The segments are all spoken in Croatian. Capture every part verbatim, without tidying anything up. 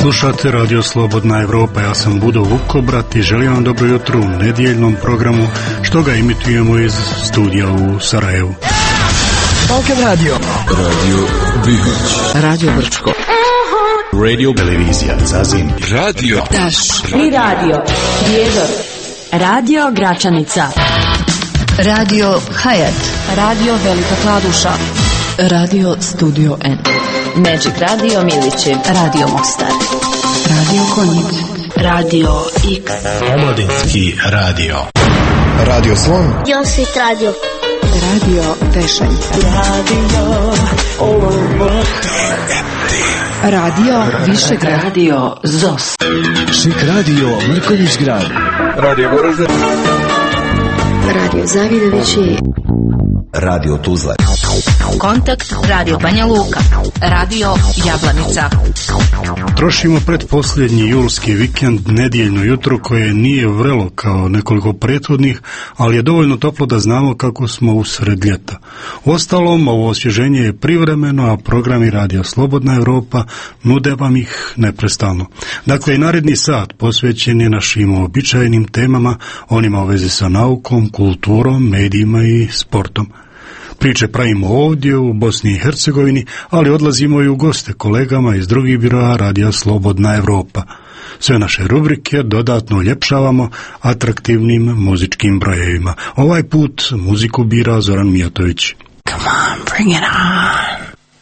Slušate Radio Slobodna Evropa, ja sam Budo Vukobrat i želim vam dobro jutro u nedjeljnom programu što ga imitujemo iz studija u Sarajevu. Balkan Radio, Radio Bihać, Radio Brčko, Radio Televizija Zazim, Radio Daš i Radio Prijedor, Radio Gračanica, Radio Hayat, Radio Velika Kladuša, Radio Studio N, Magic Radio Milići, Radio Mostar, Radio Konjic, Radio X, Omladinski radio, Radio Slon, Josit Radio, Radio Tešanj, Radio Radio Višegrad, Radio Zos, Šik Radio Mrkonjić Grad, Radio Goražde, Radio Zavidovići, Radio Tuzla, Kontakt Radio Banja Luka, Radio Jablanica. Trošimo predposljednji julski vikend, nedjeljno jutro koje nije vrelo kao nekoliko prethodnih, ali je dovoljno toplo da znamo kako smo usred ljeta. Uostalom, ovo osvježenje je privremeno, a programi Radio Slobodna Evropa nude vam ih neprestano. Dakle, i naredni sat posvećen je našim običajnim temama, onima u vezi sa naukom, kulturom, medijima i sportom. Priče pravimo ovdje u Bosni i Hercegovini, ali odlazimo i u goste kolegama iz drugih biroa Radija Slobodna Evropa. Sve naše rubrike dodatno uljepšavamo atraktivnim muzičkim brojevima. Ovaj put muziku bira Zoran Mijatović. Come on, bring it on.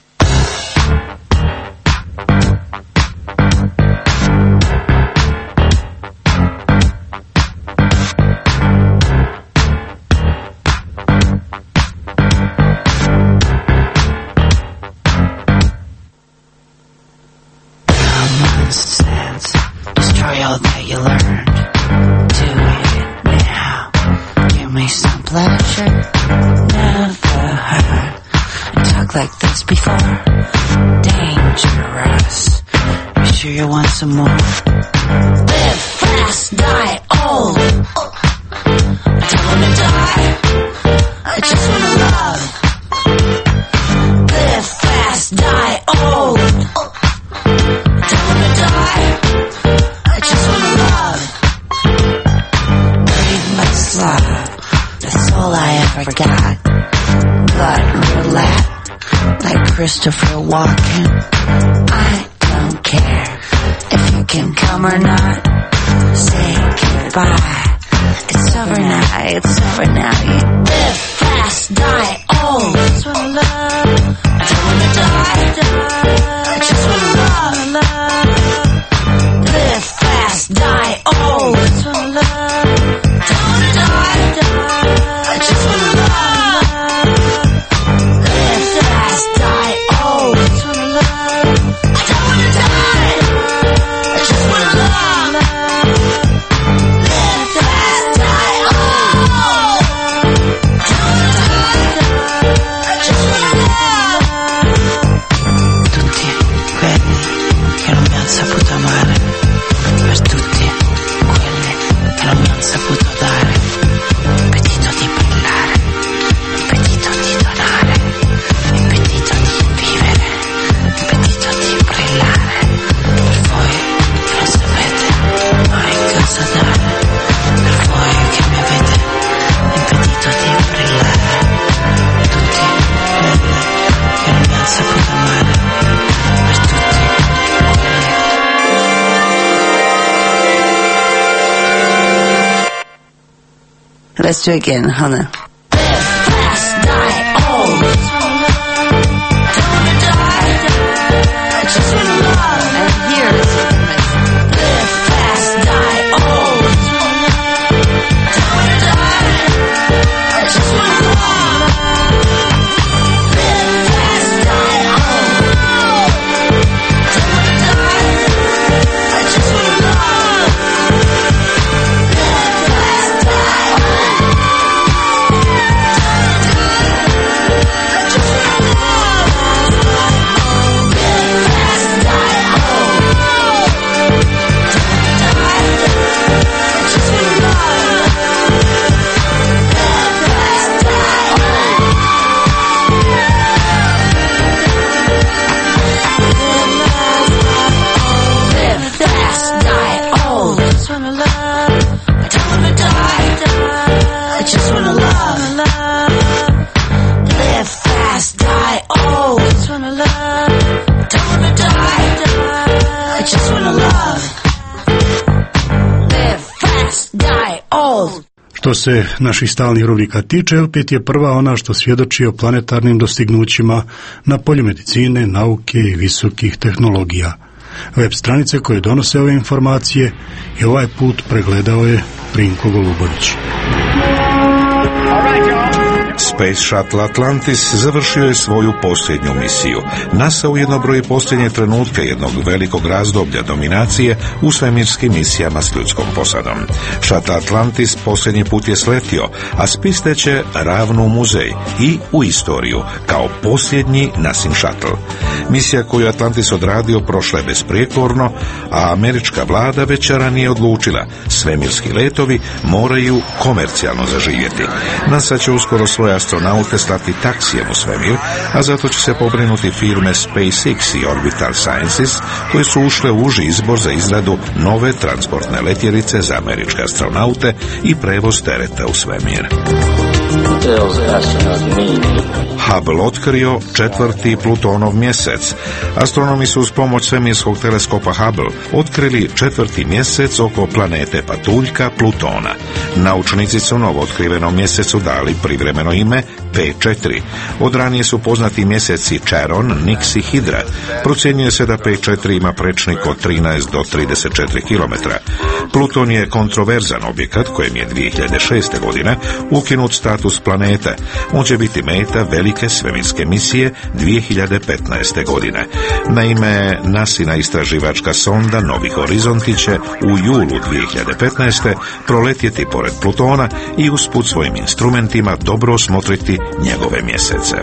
All that you learned, do it now. Give me some pleasure, never hurt. I talk like this before, dangerous. You sure you want some more? Live fast, die old. I don't wanna die, I just wanna love. Live fast, die old. I don't wanna die, I just wanna love. Breathe my love, that's all I ever got. Blood roulette, like Christopher Walken. I don't care if you can come or not. Say goodbye, it's over now, it's over now. You live fast, die old. I just wanna love, I don't wanna die, I just wanna love. Live fast, die old. I just wanna love, don't wanna die, I just wanna love. Live fast, die old. I just wanna love, I don't wanna die, I just wanna love. Live fast, die old. Don't wanna die, I just wanna love. Tutti quelli che non mi han saputo amare, per tutti quelli che non mi han saputo dare, impedito di brillare, impedito di donare, impedito di vivere, impedito di brillare, per voi che non sapete mai cosa dare, per voi che mi avete impedito di brillare, tutti quelli che non mi han saputo amare, per tutti. Let's do it again, Hannah. Live fast, die old. Don't wanna die, I just wanna love. And here is the message. Live fast, die old. Don't wanna die, I just wanna love. Live fast, die old. Don't wanna die, I just wanna love. Live fast, die old. wanna love. I don't wanna die. I just wanna love. Live fast, die old. I just wanna love. I don't wanna die. I just wanna love. Live fast, die old. Što se naših stalnih rubrika tiče, opet je prva ona što svjedoči o planetarnim dostignućima na polju medicine, nauke i visokih tehnologija. Web stranice koje donose ove informacije i ovaj put pregledao je Rinko Golubović. Space Shuttle Atlantis završio je svoju posljednju misiju. NASA ujedno broji posljednje trenutke jednog velikog razdoblja dominacije u svemirskim misijama s ljudskom posadom. Shuttle Atlantis posljednji put je sletio, a spisteće ravno u muzej i u istoriju kao posljednji nasin shuttle. Misija koju Atlantis odradio prošla je besprijekorno, a američka vlada već ranije odlučila, svemirski letovi moraju komercijalno zaživjeti. NASA će uskoro svoje astronaute slati taksijem u svemir, a zato će se pobrinuti firme SpaceX i Orbital Sciences, koje su ušle u uži izbor za izradu nove transportne letjelice za američke astronaute i prevoz tereta u svemir. Hubble otkrio četvrti Plutonov mjesec. Astronomi su uz pomoć svemirskog teleskopa Hubble otkrili četvrti mjesec oko planete patuljka Plutona. Naučnici su novo otkrivenom mjesecu dali privremeno ime P četiri. Od ranije su poznati mjeseci Charon, Nix i Hydra. Procjenjuje se da P četiri ima prečnik od trinaest do trideset četiri kilometra. Pluton je kontroverzan objekat kojem je dvije hiljade šeste. godine ukinut status planete. On će biti meta velike svemirske misije dvije hiljade petnaeste. godine. Naime, nasina istraživačka sonda Novi Horizonti će u julu dvije hiljade petnaeste. proletjeti pored Plutona i usput svojim instrumentima dobro osmotriti njegove mjesece.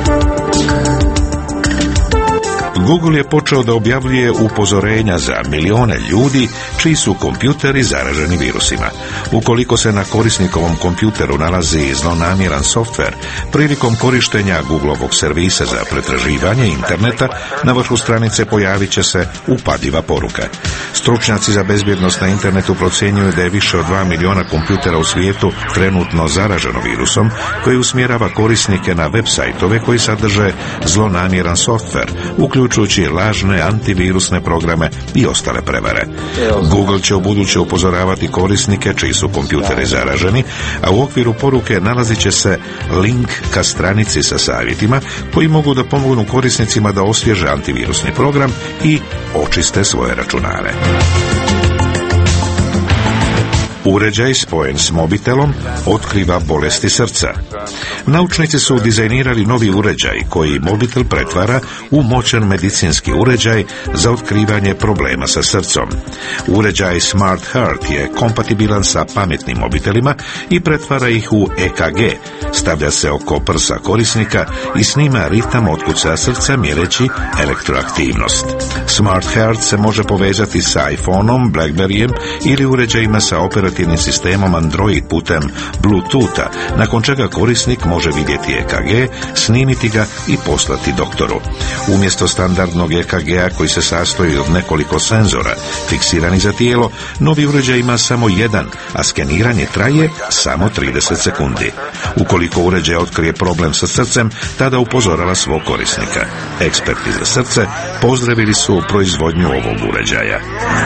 Google je počeo da objavljuje upozorenja za milione ljudi čiji su kompjuteri zaraženi virusima. Ukoliko se na korisnikovom kompjuteru nalazi zlonamjeran softver, prilikom korištenja Googlovog servisa za pretraživanje interneta, na vrhu stranice pojavit će se upadljiva poruka. Stručnjaci za bezbjednost na internetu procjenjuju da je više od dva miliona kompjutera u svijetu trenutno zaraženo virusom, koji usmjerava korisnike na web sajtove koji sadrže zlonamjeran softver, uključujući lažne antivirusne programe i ostale prevare. Google će ubuduće upozoravati korisnike čiji su kompjuteri zaraženi, a u okviru poruke nalazit će se link ka stranici sa savjetima koji mogu da pomognu korisnicima da osvježe antivirusni program i očiste svoje računare. Uređaj spojen s mobitelom otkriva bolesti srca. Naučnici su dizajnirali novi uređaj koji mobitel pretvara u moćan medicinski uređaj za otkrivanje problema sa srcom. Uređaj Smart Heart je kompatibilan sa pametnim mobitelima i pretvara ih u E K G. Stavlja se oko prsa korisnika i snima ritam otkucaja srca mjereći elektroaktivnost. Smart Heart se može povezati sa iPhoneom, Blackberryjem ili uređajima sa operativnim sistemom Android putem Bluetootha, nakon čega korisnik može vidjeti E K G, snimiti ga i poslati doktoru. Umjesto standardnog E K G-a koji se sastoji od nekoliko senzora fiksirani za tijelo, novi uređaj ima samo jedan, a skeniranje traje samo trideset sekundi. Ukoliko uređaj otkrije problem sa srcem, tada upozorava svog korisnika. Eksperti za srce pozdravili su proizvodnju ovog uređaja.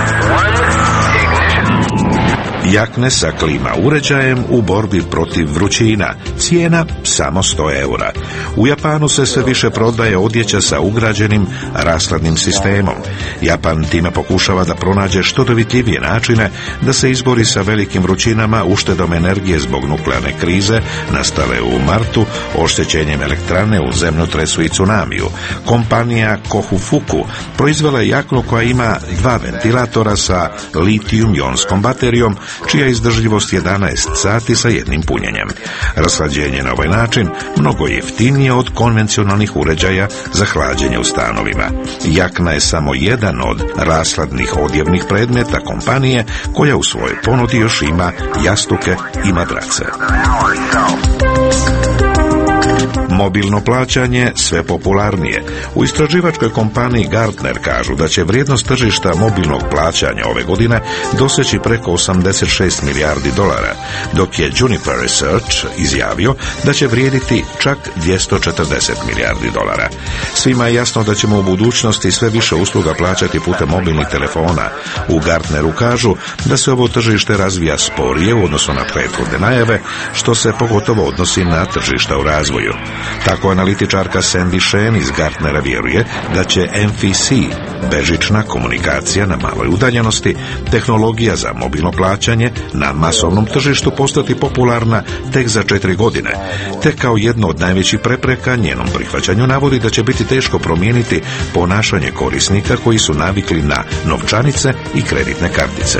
Jakne sa klima uređajem u borbi protiv vrućina. Cijena samo sto eura. U Japanu se sve više prodaje odjeća sa ugrađenim rashladnim sistemom. Japan time pokušava da pronađe što dovitljivije načine da se izbori sa velikim vrućinama, uštedom energije zbog nuklearne krize nastale u martu, oštećenjem elektrane u zemljotresu i tsunamiju. Kompanija Kofufuku proizvela je jaknu koja ima dva ventilatora sa litijum-jonskom baterijom, čija izdržljivost jedanaest sati sa jednim punjenjem. Rashlađenje na ovaj način mnogo jeftinije od konvencionalnih uređaja za hlađenje u stanovima. Jakna je samo jedan od rashladnih odjevnih predmeta kompanije koja u svojoj ponudi još ima jastuke i madrace. Mobilno plaćanje sve popularnije. U istraživačkoj kompaniji Gartner kažu da će vrijednost tržišta mobilnog plaćanja ove godine doseći preko osamdeset šest milijardi dolara, dok je Juniper Research izjavio da će vrijediti čak dvjesto četrdeset milijardi dolara. Svima je jasno da ćemo u budućnosti sve više usluga plaćati putem mobilnih telefona. U Gartneru kažu da se ovo tržište razvija sporije u odnosu na prethodne najave, što se pogotovo odnosi na tržišta u razvoju. Tako analitičarka Sandy Shen iz Gartnera vjeruje da će M F C, bežična komunikacija na maloj udaljenosti, tehnologija za mobilno plaćanje na masovnom tržištu postati popularna tek za četiri godine. Te kao jedno od najvećih prepreka njenom prihvaćanju navodi da će biti teško promijeniti ponašanje korisnika koji su navikli na novčanice i kreditne kartice.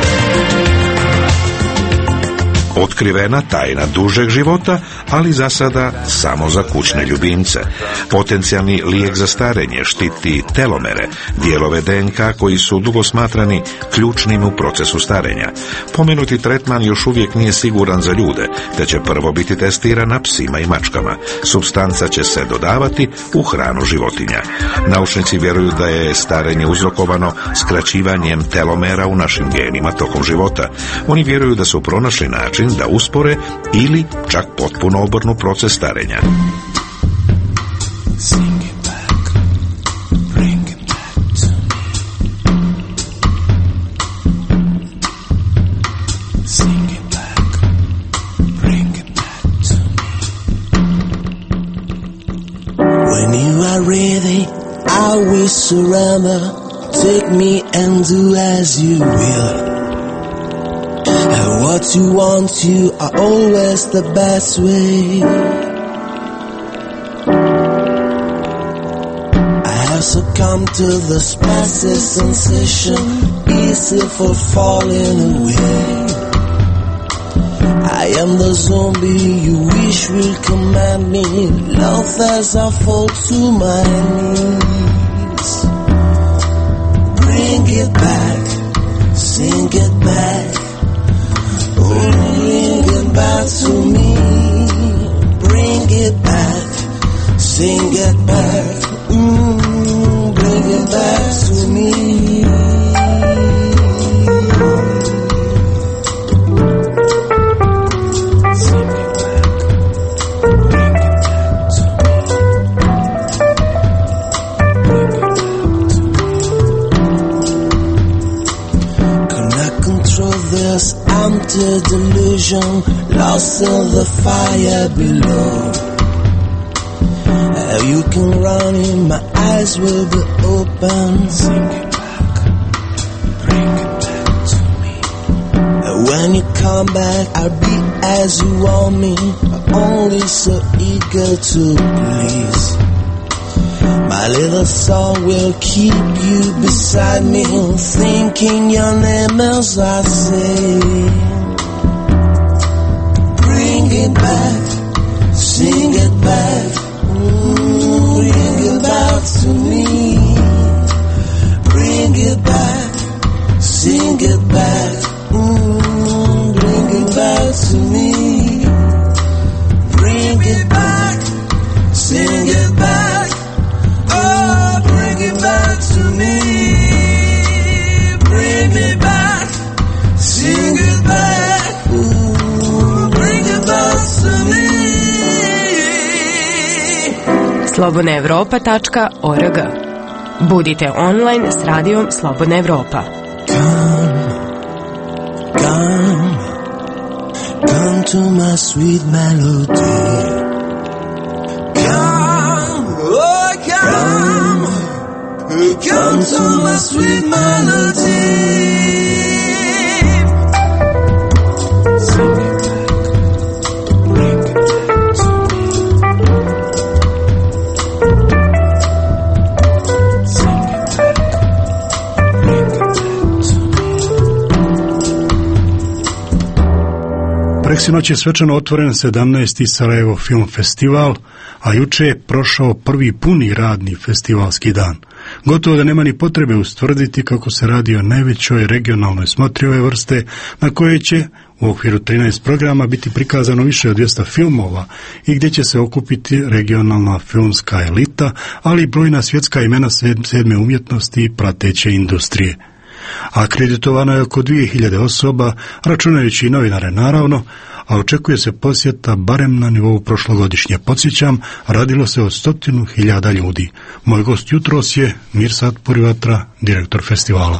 Otkrivena tajna dužeg života, ali za sada samo za kućne ljubimce. Potencijalni lijek za starenje štiti telomere, dijelove D N K koji su dugo smatrani ključnim u procesu starenja. Pomenuti tretman još uvijek nije siguran za ljude, te će prvo biti testiran na psima i mačkama. Supstanca će se dodavati u hranu životinja. Naučnici vjeruju da je starenje uzrokovano skraćivanjem telomera u našim genima tokom života. Oni vjeruju da su pronašli način da uspore ili čak potpuno obrnu proces starenja. When you are ready, I will surrender. Take me and do as you will. And what you want, you are always the best way. I have succumbed to this passive sensation, easy for falling away. I am the zombie you wish will command me, love as I fall to my knees. Bring it back, sing it back. Bring it back to me. Bring it back. Sing it back. Mm, bring it back to me. Empty delusion, lost in the fire below. Uh, you can run in, my eyes will be open. Sing it back, bring it back to me. Uh, when you come back, I'll be as you want me. I'm only so eager to please. My little song will keep you beside me, thinking your name as I say. Bring it back, sing it back, mm, bring it back to me. Bring it back, sing it back, mm, bring it back to me. Bring it back, sing it back. Oh, bring it back to me. Bring me back, sing it back. Ooh, bring it back to me. slobodna evropa tačka org. Budite online s radijom Slobodna Evropa. Come, come, come to my sweet melody. Come to my sweet melody. Sing it back, bring it back to me. Sing it back, bring it back to me. Preksinoć je svečano otvoren sedamnaesti Sarajevo Film Festival, a juče je prošao prvi puni radni festivalski dan. Gotovo da nema ni potrebe ustvrditi kako se radi o najvećoj regionalnoj smotri ove vrste, na kojoj će u okviru trinaest programa biti prikazano više od dvjesto filmova i gdje će se okupiti regionalna filmska elita, ali i brojna svjetska imena sedme umjetnosti i prateće industrije. Akreditovano je oko dvije hiljade osoba, računajući i novinare naravno, a očekuje se posjeta barem na nivou prošlogodišnje. Podsjećam, radilo se o stotinu hiljada ljudi. Moj gost jutros je Mirsad Purivatra, direktor festivala.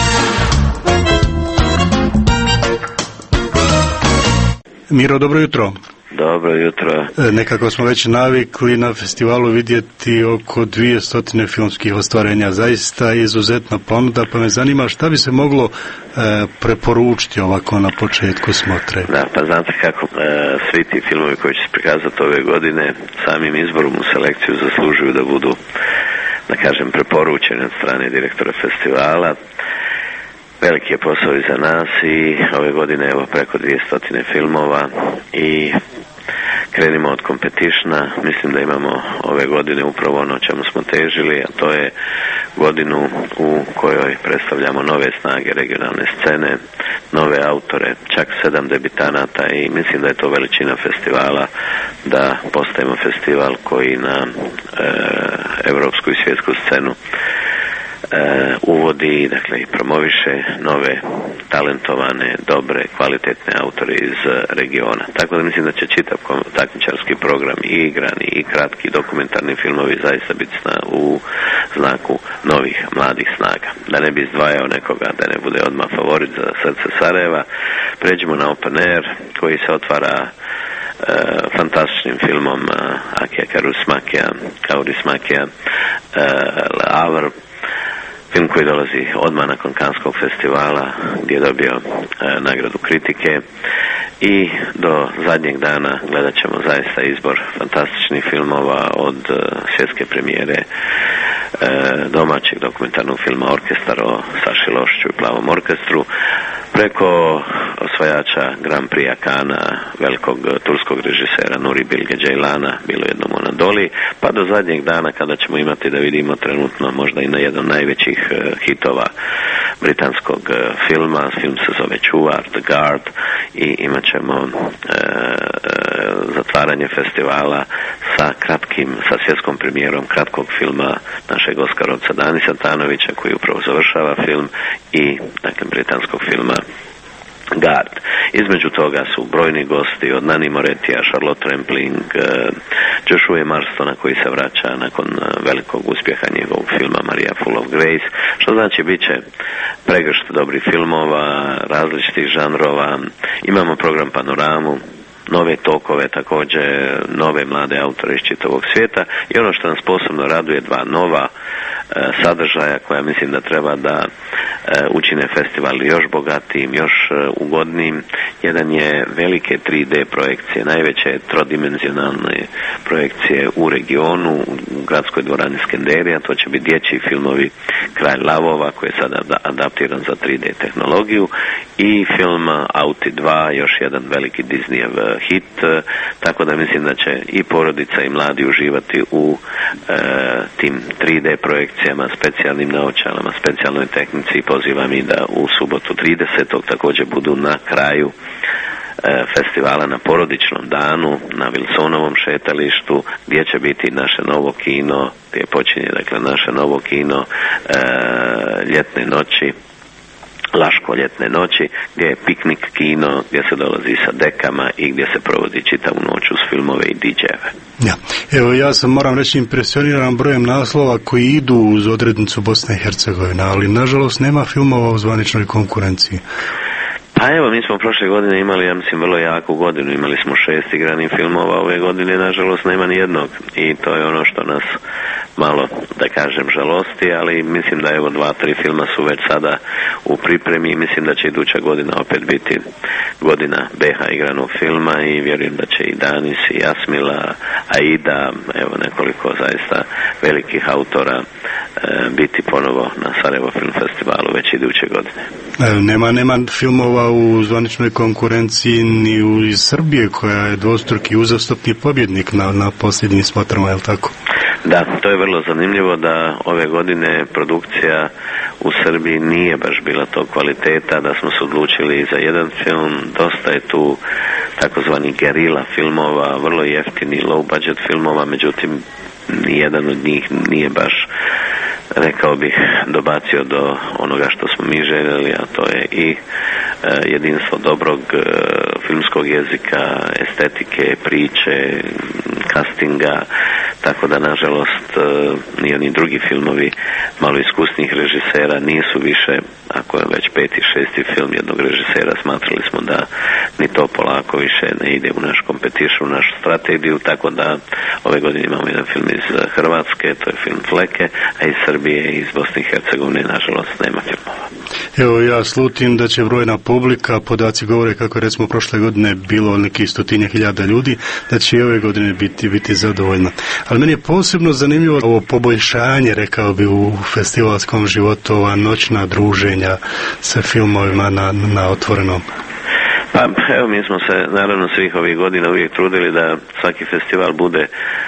Miro, dobro jutro. Dobro jutro. Nekako smo već navikli na festivalu vidjeti oko dvije stotine filmskih ostvarenja. Zaista izuzetna ponuda, pa me zanima šta bi se moglo e, preporučiti ovako na početku smotre. Da, pa znate kako, e, svi ti filmovi koji će se prikazati ove godine samim izborom u selekciju zaslužuju da budu, da kažem, preporučeni od strane direktora festivala. Veliki je posao iza nas i ove godine evo preko dvjesto filmova i krenimo od competitiona. Mislim da imamo ove godine upravo ono čemu smo težili, a to je godinu u kojoj predstavljamo nove snage regionalne scene, nove autore, čak sedam debitanata i mislim da je to veličina festivala da postajemo festival koji na e, evropsku i svjetsku scenu E, uvodi, dakle, i promoviše nove, talentovane, dobre, kvalitetne autore iz regiona. Tako da mislim da će čitav takmičarski program i igrani i kratki dokumentarni filmovi zaista biti sna, u znaku novih, mladih snaga. Da ne bi izdvajao nekoga, da ne bude odmah favorit za srce Sarajeva, pređemo na Open Air koji se otvara Uh, fantastičnim filmom uh, Akija Kaurismäkija, Kaurismäkija, uh, Le Havre, film koji dolazi odmah nakon Kanskog festivala gdje je dobio uh, nagradu kritike i do zadnjeg dana gledat ćemo zaista izbor fantastičnih filmova od uh, svjetske premijere uh, domaćeg dokumentarnog filma Orkestar o Saši Lošiću i Plavom orkestru, preko osvajača Grand Prix Kana, velikog turskog režisera Nuri Bilge Ceylan'a, bilo jednom u Anadoli, pa do zadnjeg dana kada ćemo imati da vidimo trenutno možda i na jedan najvećih uh, hitova britanskog uh, filma. Film se zove Čuvar, The Guard, i imat ćemo uh, uh, zatvaranje festivala sa kratkim, sa svjetskom premijerom kratkog filma našeg Oskarovca Danisa Tanovića koji upravo završava film i, dakle, britanskog filma Guard. Između toga su brojni gosti od Nani Moretija, Charlotte Rampling, uh, Joshua Marstona koji se vraća nakon uh, velikog uspjeha njegovog filma Maria Full of Grace, što znači bit će pregršt dobrih filmova, različitih žanrova. Imamo program Panoramu, nove tokove, također nove mlade autore iz čitavog svijeta i ono što nas posebno raduje, dva nova e, sadržaja koja mislim da treba da e, učine festival još bogatijim, još e, ugodnijim. Jedan je velike tri D projekcije, najveće trodimenzionalne projekcije u regionu, u gradskoj dvorani Skenderija. To će biti dječji filmovi Kralj lavova koji je sada adaptiran za tri D tehnologiju i film Auti dva, još jedan veliki Disneyev hit, tako da mislim da će i porodica i mladi uživati u e, tim tri D projekcijama, specijalnim naočalama, specijalnoj tehnici i pozivam i da u subotu tridesetog također budu na kraju e, festivala na porodičnom danu na Wilsonovom šetalištu gdje će biti naše novo kino, gdje počinje, dakle, naše novo kino e, ljetne noći, Laško ljetne noći, gdje je piknik kino, gdje se dolazi sa dekama i gdje se provodi čitavu noć uz filmove i di dževe. Ja. Evo, ja sam, moram reći, impresioniran brojem naslova koji idu uz odrednicu Bosne i Hercegovine, ali nažalost nema filmova u zvaničnoj konkurenciji. Pa evo, mi smo prošle godine imali, ja mislim, vrlo jaku godinu. Imali smo šest igranih filmova, ove godine nažalost nema ni jednog i to je ono što nas malo, da kažem, žalosti, ali mislim da evo dva, tri filma su već sada u pripremi i mislim da će iduća godina opet biti godina B H igranog filma i vjerujem da će i Danis i Jasmila, Aida, evo nekoliko zaista velikih autora e, biti ponovo na Sarajevo Film Festivalu već iduće godine. E, nema, nema filmova u zvaničnoj konkurenciji ni u, iz Srbije koja je dvostruki uzastopni pobjednik na, na posljednjim smotrama, je li tako? Da, to je vrlo zanimljivo da ove godine produkcija u Srbiji nije baš bila tog kvaliteta, da smo se odlučili za jedan film, dosta je tu takozvani gerila filmova, vrlo jeftini low budget filmova, međutim nijedan od njih nije baš, rekao bih, dobacio do onoga što smo mi željeli, a to je i e, jedinstvo dobrog e, filmskog jezika, estetike, priče, castinga, tako da nažalost e, ni oni drugi filmovi malo iskusnih režisera nisu više, ako je već peti, šesti film jednog režisera, smatrali smo da ni to polako više ne ide u naš competition, u našu strategiju, tako da ove godine imamo jedan film iz Hrvatske, to je film Fleke, a iz Srbije i iz Bosne i Hercegovine nažalost nema filmova. Evo, ja slutim da će brojna publika, podaci govore kako je recimo prošle godine bilo nekih stotinja hiljada ljudi, da će i ove godine biti, biti zadovoljna. Ali meni je posebno zanimljivo ovo poboljšanje, rekao bi, u festivalskom životu, ova noćna druženja sa filmovima na, na otvorenom. Pa evo, mi smo se naravno svih ovih godina uvijek trudili da svaki festival bude,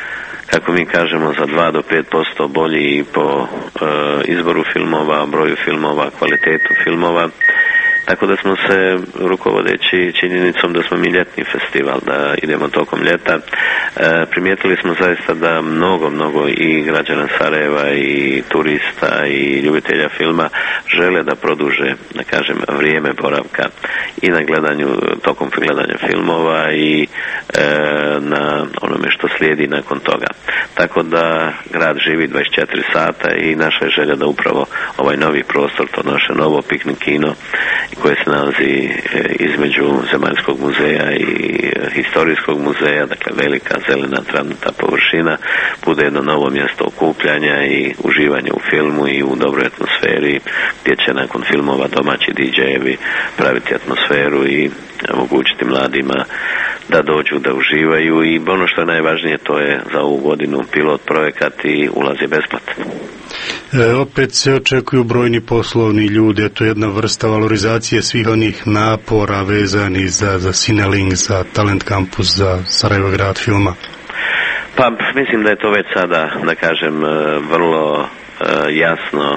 kako mi kažemo, za dva do pet posto bolji i po e, izboru filmova, broju filmova, kvalitetu filmova. Tako da smo se, rukovodeći činjenicom da smo mi ljetni festival, da idemo tokom ljeta, e, primijetili smo zaista da mnogo, mnogo i građana Sarajeva i turista i ljubitelja filma žele da produže, da kažem, vrijeme boravka i na gledanju, tokom gledanja filmova i e, na onome što slijedi nakon toga. Tako da grad živi dvadeset četiri sata i naša je želja da upravo ovaj novi prostor, to naše novo piknik kino koje se nalazi između Zemaljskog muzeja i historijskog muzeja, dakle velika zelena travnata površina, bude jedno novo mjesto okupljanja i uživanja u filmu i u dobroj atmosferi, gdje će nakon filmova domaći di džejevi praviti atmosferu i omogućiti mladima da dođu, da uživaju. I ono što je najvažnije, to je za ovu godinu pilot projekat i ulaz je besplatan. E, opet se očekuju brojni poslovni ljudi, to je jedna vrsta valorizacije svih onih napora vezanih za, za Cineling, za Talent Campus, za Sarajevo grad filma. Pa mislim da je to već sada, da kažem, vrlo jasno,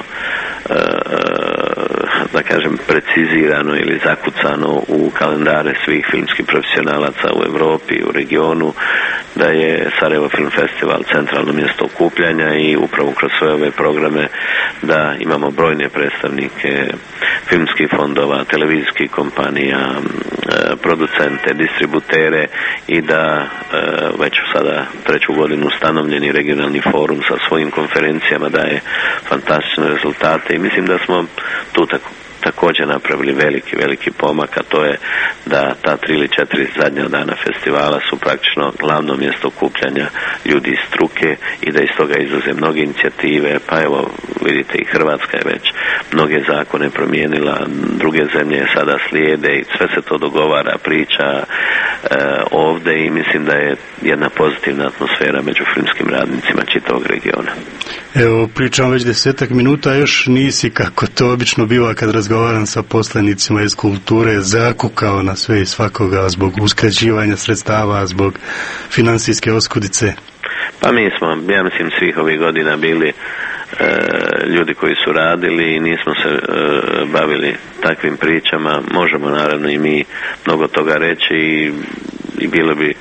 da kažem, precizirano ili zakucano u kalendare svih filmskih profesionalaca u Europi, u regionu, da je Sarajevo Film Festival centralno mjesto okupljanja i upravo kroz sve ove programe da imamo brojne predstavnike filmskih fondova, televizijskih kompanija, producente, distributere i da već sada treću godinu ustanovljeni regionalni forum sa svojim konferencijama daje fantastične rezultate i mislim da smo tu tako također napravili veliki, veliki pomak, a to je da ta tri ili četiri zadnja dana festivala su praktično glavno mjesto okupljanja ljudi iz struke i da iz toga izlaze mnoge inicijative, pa evo vidite i Hrvatska je već mnoge zakone promijenila, druge zemlje sada slijede i sve se to dogovara, priča e, ovdje i mislim da je jedna pozitivna atmosfera među filmskim radnicima čitavog regiona. Evo, pričam već desetak minuta, još nisi, kako to obično biva kad razgovaram sa poslanicima iz kulture, zakukao na sve i svakoga zbog uskraćivanja sredstava, zbog financijske oskudice. Pa mi smo, ja mislim, svih ovih godina bili e, ljudi koji su radili i nismo se e, bavili takvim pričama. Možemo naravno i mi mnogo toga reći i, i bilo bi,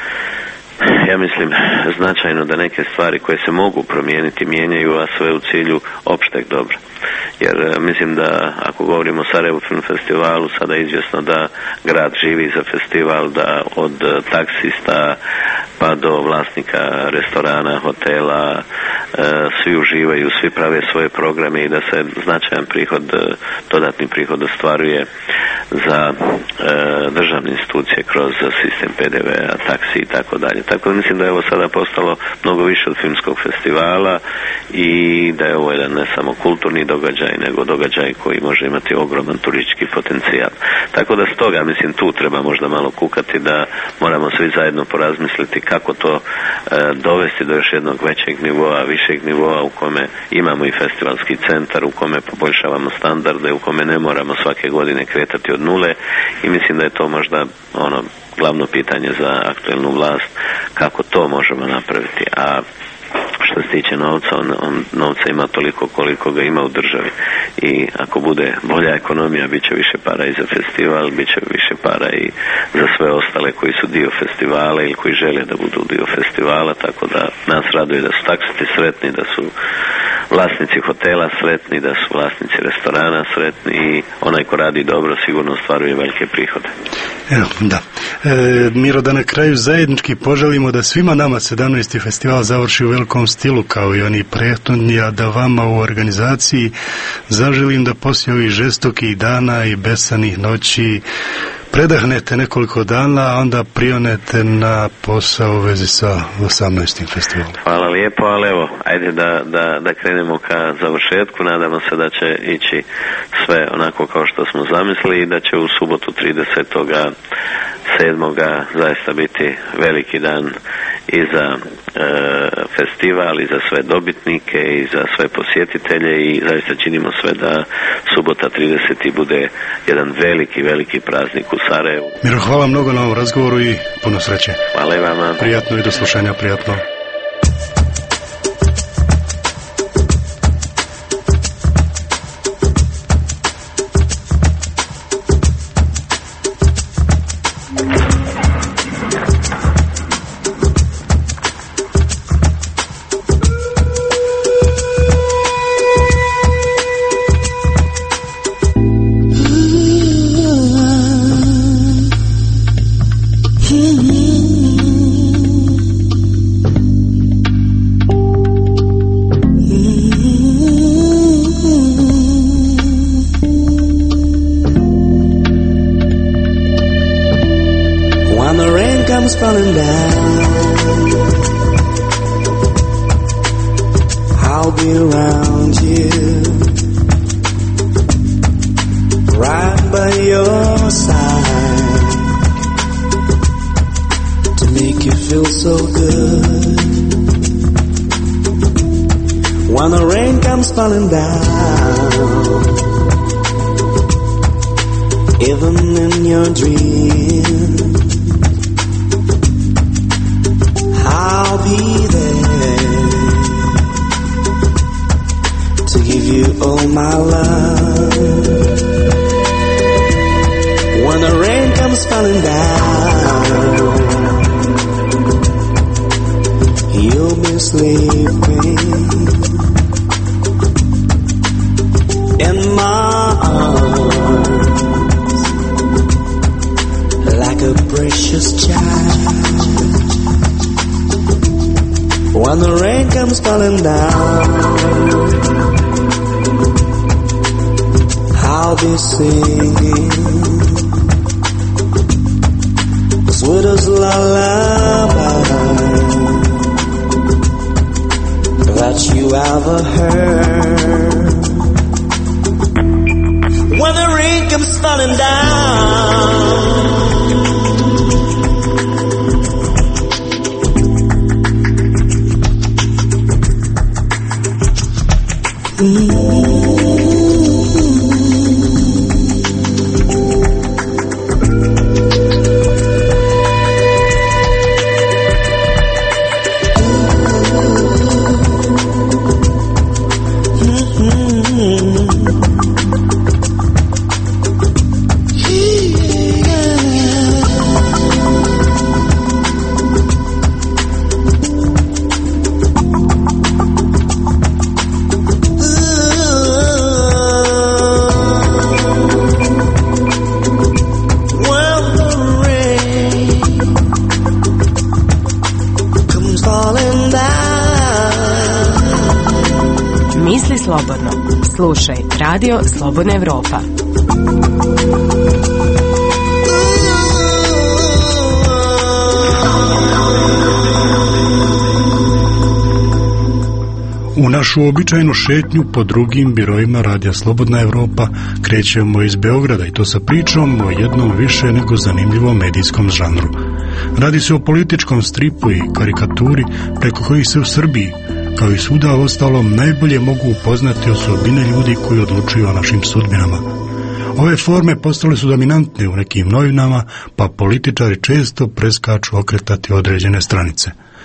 ja mislim, značajno da neke stvari koje se mogu promijeniti mijenjaju, a sve u cilju opšteg dobra. Jer mislim da ako govorimo o Sarajevo Film Festivalu, sada je izvjesno da grad živi za festival, da od taksista pa do vlasnika restorana, hotela, e, svi uživaju, svi prave svoje programe i da se značajan prihod, dodatni prihod ostvaruje za e, državne institucije kroz sistem pe de ve-a, taksi i tako dalje. Tako da mislim da je ovo sada postalo mnogo više od filmskog festivala i da je ovo jedan ne samo kulturni događaj, nego događaj koji može imati ogroman turistički potencijal. Tako da stoga, mislim, tu treba možda malo kukati da moramo svi zajedno porazmisliti kako to e, dovesti do još jednog većeg nivoa, višeg nivoa u kome imamo i festivalski centar, u kome poboljšavamo standarde, u kome ne moramo svake godine kretati od nule i mislim da je to možda ono glavno pitanje za aktuelnu vlast, kako to možemo napraviti. A što se tiče novca, on, on novca ima toliko koliko ga ima u državi i ako bude bolja ekonomija, bit će više para i za festival, bit će više para i za sve ostale koji su dio festivala ili koji žele da budu dio festivala, tako da nas raduje da su taksiti sretni, da su vlasnici hotela sretni, da su vlasnici restorana sretni i onaj ko radi dobro sigurno ostvaruje velike prihode. Evo, da. E, Miro, da na kraju zajednički poželimo da svima nama sedamnaesti festival završi u velikom stilu kao i oni prethodni, a da vama u organizaciji zaželim da poslije ovih žestokih dana i besanih noći predahnete nekoliko dana, a onda prionete na posao u vezi sa osamnaestim festivalom. Hvala lijepo, ali evo, ajde da, da, da krenemo ka završetku. Nadamo se da će ići sve onako kao što smo zamislili i da će u subotu tridesetog sedmoga zaista biti veliki dan i za e, festival i za sve dobitnike i za sve posjetitelje i zaista činimo sve da subota trideseti bude jedan veliki, veliki praznik u Sarajevu. Miro, hvala mnogo na ovom razgovoru i puno sreće. Hvala i vama. Prijatno i do slušanja, prijatno. Falling down, I'll be around you, right by your side, to make you feel so good. When the rain comes falling down, even in your dreams, I'll be there to give you all my love. When the rain comes falling down, you'll be sleeping in my arms like a precious child. When the rain comes falling down, I'll be singing sweetest lullaby that you ever heard. When the rain comes falling down, slobodno. Slušaj Radio Slobodna Evropa. U našu običajnu šetnju po drugim birojima Radija Slobodna Evropa krećemo iz Beograda i to sa pričom o jednom više nego zanimljivom medijskom žanru. Radi se o političkom stripu i karikaturi preko kojih se u Srbiji, kao i svuda ostalom, najbolje mogu upoznati osobine ljudi koji odlučuju o našim sudbinama. Ove forme postale su dominantne u nekim novinama, pa političari često preskaču okretati određene stranice.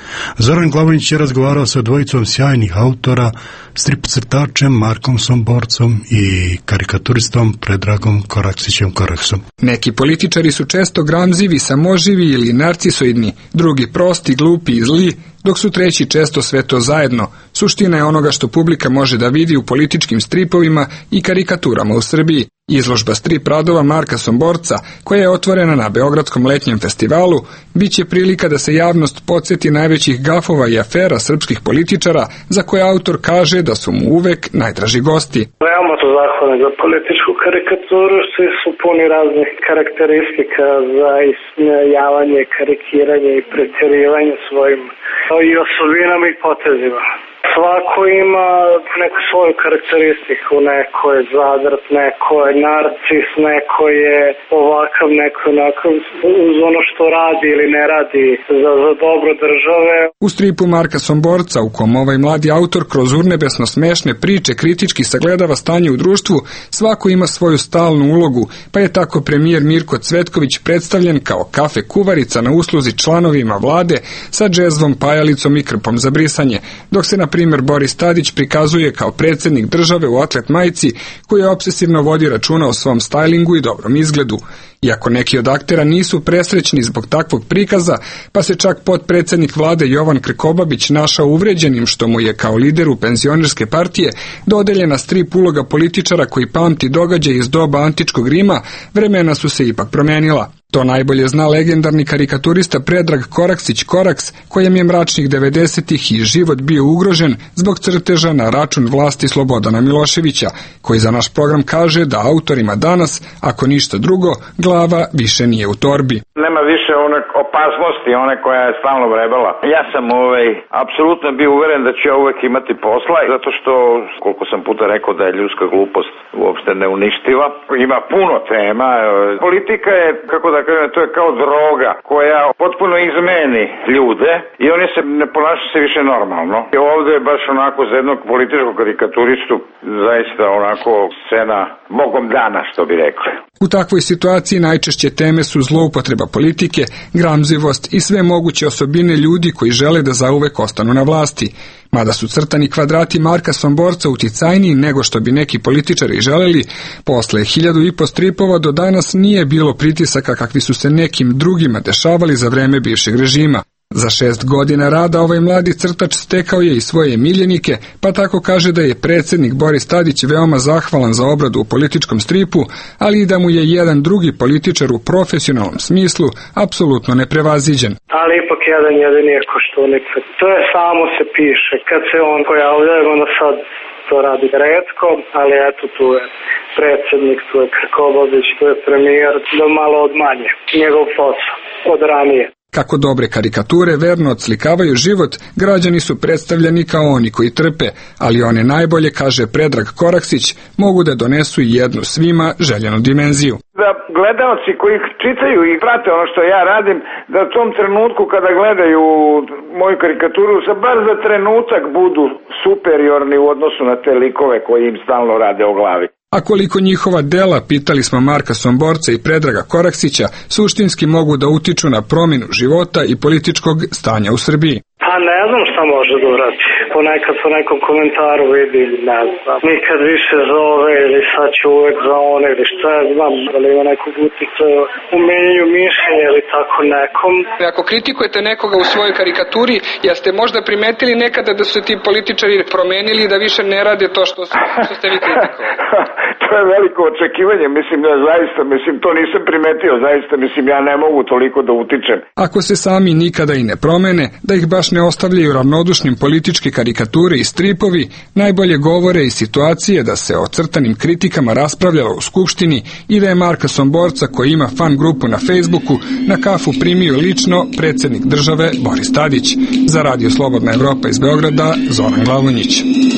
Zoran Glavonić je razgovarao sa dvojicom sjajnih autora, strip crtačem Markom Somborcom i karikaturistom Predragom Koraksićem Koraksom. Neki političari su često gramzivi, samoživi ili narcisoidni, drugi prosti, glupi i zli, dok su treći često sve to zajedno. Suština je onoga što publika može da vidi u političkim stripovima i karikaturama u Srbiji. Izložba strip radova Marka Somborca, koja je otvorena na Beogradskom letnjem festivalu, bit će prilika da se javnost podsjeti najvećih gafova i afera srpskih političara, za koje autor kaže da su mu uvek najdraži gosti. Veoma su zahvalni za političku karikaturu, svi su puni raznih karakteristika za ismejavanje, karikiranje i pretjerivanje svojim i osobinama i potezima. Svako ima neku svoju karakteristiku, neko je zadrt, neko je narcis, neko je ovakav, neko je onakav, uz ono što radi ili ne radi za, za dobro države. U stripu Marka Somborca, u kom ovaj mladi autor kroz urnebesno smešne priče kritički sagledava stanje u društvu, svako ima svoju stalnu ulogu, pa je tako premijer Mirko Cvetković predstavljen kao kafe kuvarica na usluzi članovima vlade sa džezvom, pajalicom i krpom za brisanje, dok se na primjer Boris Tadić prikazuje kao predsjednik države u atlet majici koji obsesivno vodi računa o svom stajlingu i dobrom izgledu. Iako neki od aktera nisu presrećni zbog takvog prikaza, pa se čak potpredsjednik vlade Jovan Krkobabić našao uvređenim što mu je kao lideru penzionerske partije dodeljena strip uloga političara koji pamti događaj iz doba antičkog Rima, vremena su se ipak promenila. To najbolje zna legendarni karikaturista Predrag Koraksić Koraks, kojem je mračnih devedesetih i život bio ugrožen zbog crteža na račun vlasti Slobodana Miloševića, koji za naš program kaže da autorima danas, ako ništa drugo, glava više nije u torbi. Nema više one opasnosti, one koja je stalno vrebala. Ja sam ovaj, apsolutno bio uveren da će uvek imati posla, zato što, koliko sam puta rekao da je ljudska glupost uopšte neuništiva, ima puno tema. Politika je, kako da kažem, to je kao droga koja potpuno izmeni ljude i oni se ne ponašaju se više normalno. I ovdje je baš onako za jednog političkog karikaturistu zaista onako scena bogom dana, što bi rekli. U takvoj situaciji najčešće teme su zloupotreba politike, gramzivost i sve moguće osobine ljudi koji žele da zauvek ostanu na vlasti. Mada su crtani kvadrati Marka Somborca uticajniji nego što bi neki političari želeli, posle hiljadu i po stripova do danas nije bilo pritisaka kakvi su se nekim drugima dešavali za vreme bivšeg režima. Za šest godina rada ovaj mladi crtač stekao je i svoje miljenike, pa tako kaže da je predsjednik Boris Tadić veoma zahvalan za obradu u političkom stripu, ali i da mu je jedan drugi političar u profesionalnom smislu apsolutno neprevaziđen. Ali ipak jedan jedini je Koštunica. To je samo se piše. Kad se on pojavljuje, onda sad to radi retko, ali eto tu je predsjednik, tu je Krkobabić, tu je premijer, da malo odmanje njegov posao od ranije. Kako dobre karikature verno odslikavaju život, građani su predstavljeni kao oni koji trpe, ali one najbolje, kaže Predrag Koraksić, mogu da donesu jednu svima željenu dimenziju. Da gledaoci koji čitaju i prate ono što ja radim, da u tom trenutku kada gledaju moju karikaturu, sa bar za trenutak budu superiorni u odnosu na te likove koji im stalno rade o glavi. A koliko njihova dela, pitali smo Marka Somborca i Predraga Koraksića, suštinski mogu da utiču na promjenu života i političkog stanja u Srbiji. Pa ne znam šta može da uradi. Ponekad po nekom komentaru vidi, ne znam, nikad više za ove ili sad će uvek za one ili šta ja znam, da li ima nekog uticaja u menjanju mišljenja ili tako nekom. Ako kritikujete nekoga u svojoj karikaturi, jeste možda primetili nekada da su se ti političari promenili i da više ne rade to što, su, što ste vi kritikovali? To je veliko očekivanje, mislim da zaista, mislim to nisam primetio, zaista, mislim ja ne mogu toliko da utičem. Ako se sami nikada i ne promene, da ih baš ne ostavljaju ravnodušnim političke karikature i stripovi, najbolje govore i situacije da se o crtanim kritikama raspravljalo u Skupštini i da je Marka Somborca, koji ima fan grupu na Facebooku, na kafu primio lično predsjednik države Boris Tadić. Za Radio Slobodna Evropa iz Beograda, Zoran Glavonić.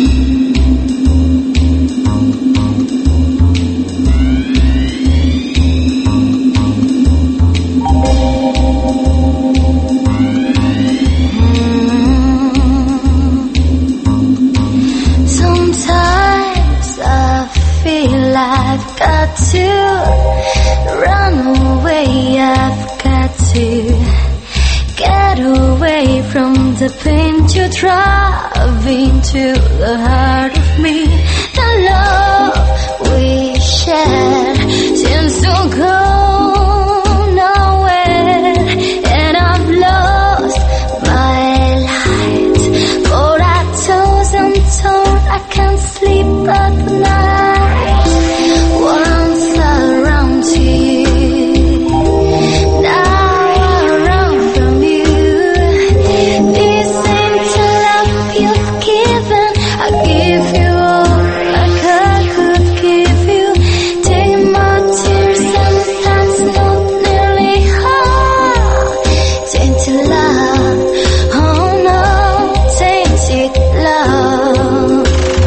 I've got to run away, I've got to get away from the the paint you drive into the heart of me. The love we shared seems to go nowhere, and I've lost my light. For I toss and torn, I can't sleep at night. Once I run to you, now I run from you. This ain't a love you've given. I give you all like I could give you. Take my tears and that's not nearly half. Tainted love, oh no, tainted love.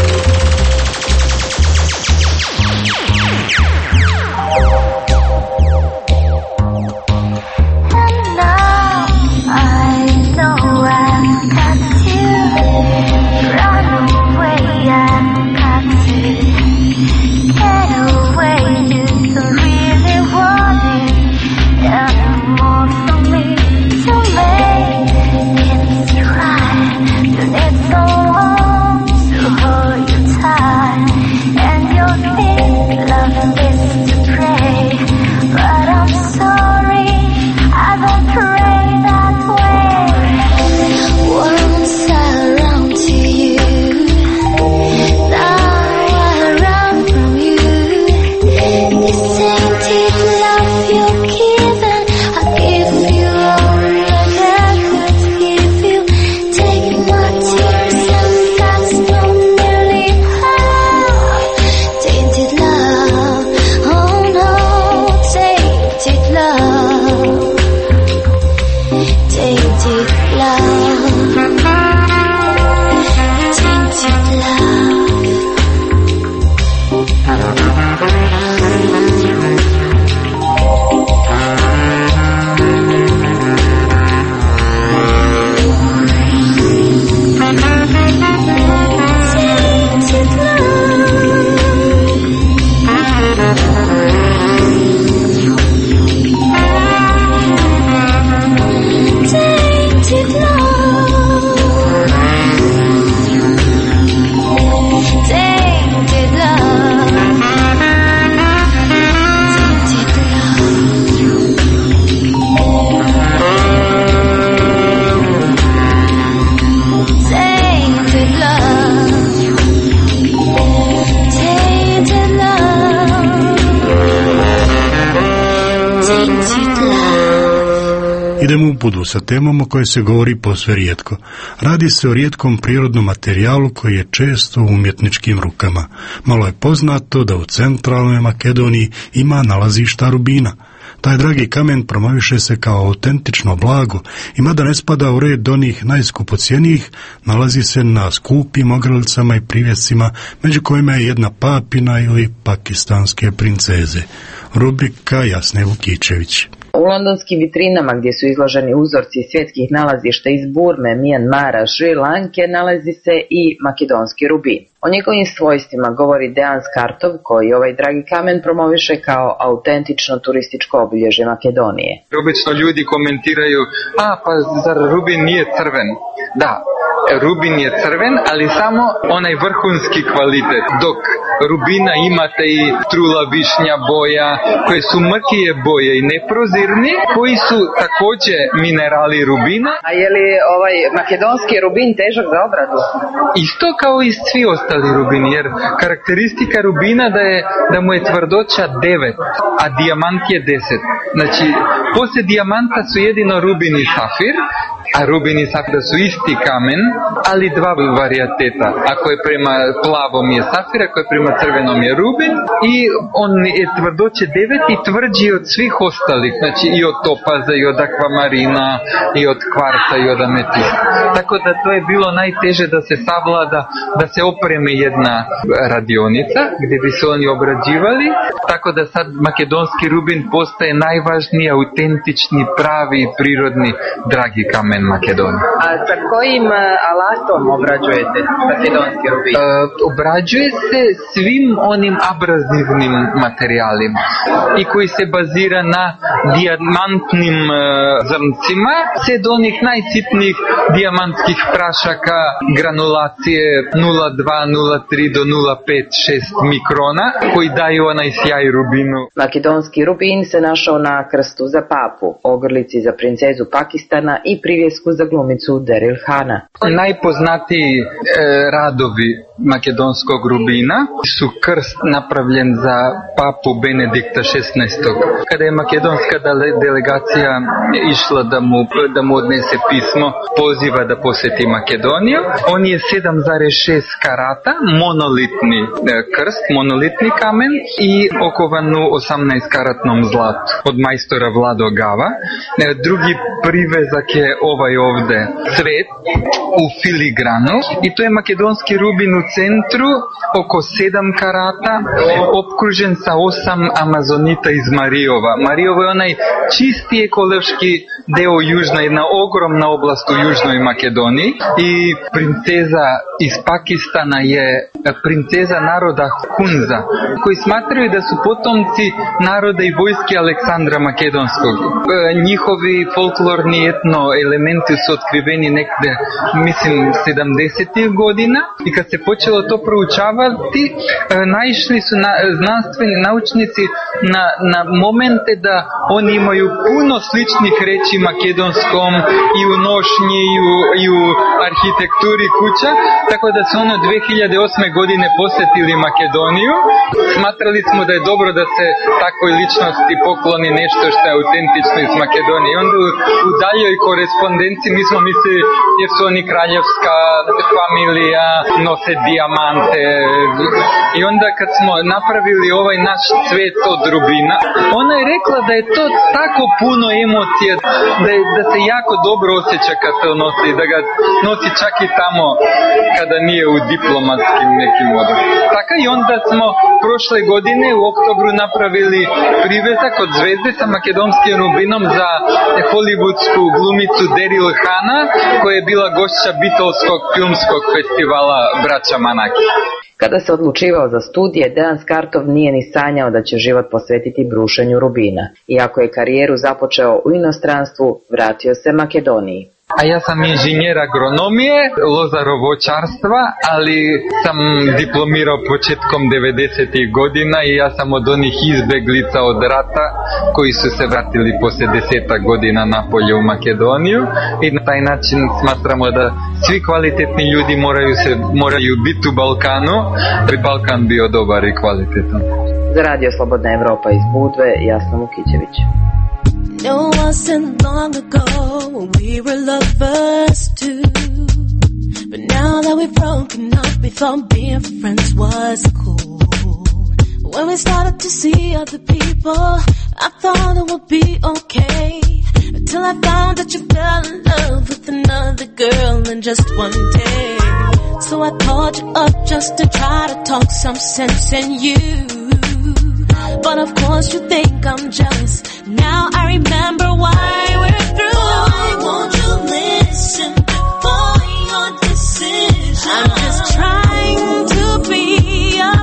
And now I know I've got to run away and got to get away. You don't really want it anymore from me. To make it right, you need someone to hold you tight, and you'll think love is to pray. But I'm sorry, I don't pray that way. Once I run to you, now I run from you. This tainted love you're given, I give you all like I could give you. Taking my tears and that's not nearly half. Tainted love, oh no, tainted love. Tainted love. Tainted love. Tainted love. Tainted love. Tainted love. Tainted love. Tainted love. Tainted love. Idemo u budu sa temom o kojoj se govori posve rijetko. Radi se o rijetkom prirodnom materijalu koji je često u umjetničkim rukama. Malo je poznato da u centralnoj Makedoniji ima nalazišta rubina. Taj dragi kamen promoviše se kao autentično blago i mada ne spada u red onih najskupocijenijih, nalazi se na skupim ogrlicama i privjescima, među kojima je jedna papina ili pakistanske princeze. Rubrika Jasne Vukičević. U londonskim vitrinama gdje su izloženi uzorci svjetskih nalazišta iz Burme, Mijanmara, Šri Lanke nalazi se i makedonski rubin. O njegovim svojstvima govori Dejan Skartov koji ovaj dragi kamen promoviše kao autentično turističko obilježje Makedonije. Obično ljudi komentiraju, a pa zar rubin nije crven? Da, rubin je crven, ali samo onaj vrhunski kvalitet, dok rubina imate i trula višnja boja, koje su mrkije boje i neprozirni, koji su također minerali rubina. A je li ovaj makedonski rubin težak za obradu? Isto kao i svi ostali rubini, jer karakteristika rubina da je da mu je tvrdoća devet, a dijamant je deset. Znači, poslije dijamanta su jedino rubin i safir, a rubin i safir su isti kamen, ali dva varijateta. Ako je prema plavom je safir, ako je prema crvenom je rubin, i on je tvrdoće devet i tvrđi od svih ostalih, znači i od topaza, i od akvamarina, i od kvarca, i od ametista. Tako da to je bilo najteže da se savlada, da se opreme jedna radionica gdje bi se oni obrađivali, tako da sad makedonski rubin postaje najvažniji, autentični, pravi, prirodni, dragi kamen in Makedoniji. A sa kojim alatom obrađujete makedonski rubin? E, obrađuje se svim onim abrazivnim materijalima i koji se bazira na dijamantnim e, zrncima, sve do onih najsitnijih dijamantskih prašaka granulacije nula zarez dva, nula zarez tri do nula zarez pet šest mikrona koji daju onaj sjaj rubinu. Makedonski rubin se našao na krstu za papu, ogrlici za princezu Pakistana i privjesku za glumicu Daryl Hannah. Najpoznatiji e, radovi makedonskog rubina su krst napravljen za papu Benedikta šesnaestog. Kada je makedonska delegacija išla da mu, da mu odnese pismo poziva da posjeti Makedoniju, on je sedam zarez šest karata, monolitni krst, monolitni kamen i okovan u osamnaest karatnom zlatu od majstora Vlado Gava. Drugi privezak je ovaj ovde cvet u filigranu i to je makedonski rubin u centru, oko sedam karata, opkružen sa osam amazonita iz Marijova. Marijovo je onaj čisti ekološki deo južna, jedna ogromna oblast u južnoj Makedoniji i princeza iz Pakistana je princeza naroda Hunza, koji smatraju da su potomci naroda i vojske Aleksandra Makedonskog. Njihovi folklorni etno elementi su otkriveni nekde, mislim, sedamdesetih godina i kad se počelo to proučavati, naišli su na, znanstveni naučnici na, na momente da oni imaju puno sličnih reči makedonskom i u nošnji i u, i u arhitekturi kuća, tako da su ono dve hiljade osme godine posjetili Makedoniju. Smatrali smo da je dobro da se takvoj ličnosti pokloni nešto što je autentično iz Makedonije. I onda u, u daljoj korespondenciji mi smo mislili jer su oni kraljevska familija, nose dijamante. I onda kad smo napravili ovaj naš cvet od rubina, ona je rekla da je to tako puno emocija, da, je, da se jako dobro osjeća kad to nosi, da ga nosi čak i tamo kada nije u diplomatskim nekim odnosima. Tako i onda smo prošle godine u oktobru napravili privezak od zvezde sa makedonskim rubinom za hollywoodsku glumicu Daryl Hannah, koja je bila gošća Beatleskog filmskog festivala Braća Manaki. Kada se odlučivao za studije, Dejan Skartov nije ni sanjao da će život posvetiti brušenju rubina. Iako je karijeru započeo u inostranstvu, vratio se Makedoniji. A ja sam inženjer agronomije, lozarovoćarstva, ali sam diplomirao početkom devedesetih godina i ja sam od onih izbeglica od rata koji su se vratili poslije desetak godina napolje u Makedoniju i na taj način smatramo da svi kvalitetni ljudi moraju, se, moraju biti u Balkanu, da bi Balkan bio dobar i kvalitetan. Za Radio Slobodna Evropa iz Budve, Jasna Mukićević. It wasn't long ago we were lovers too, but now that we've broken up we thought being friends was cool. When we started to see other people I thought it would be okay, until I found that you fell in love with another girl in just one day. So I called you up just to try to talk some sense in you, but of course you think I'm jealous. Now I remember why we're through. Why won't you listen before your decision? I'm just trying to be a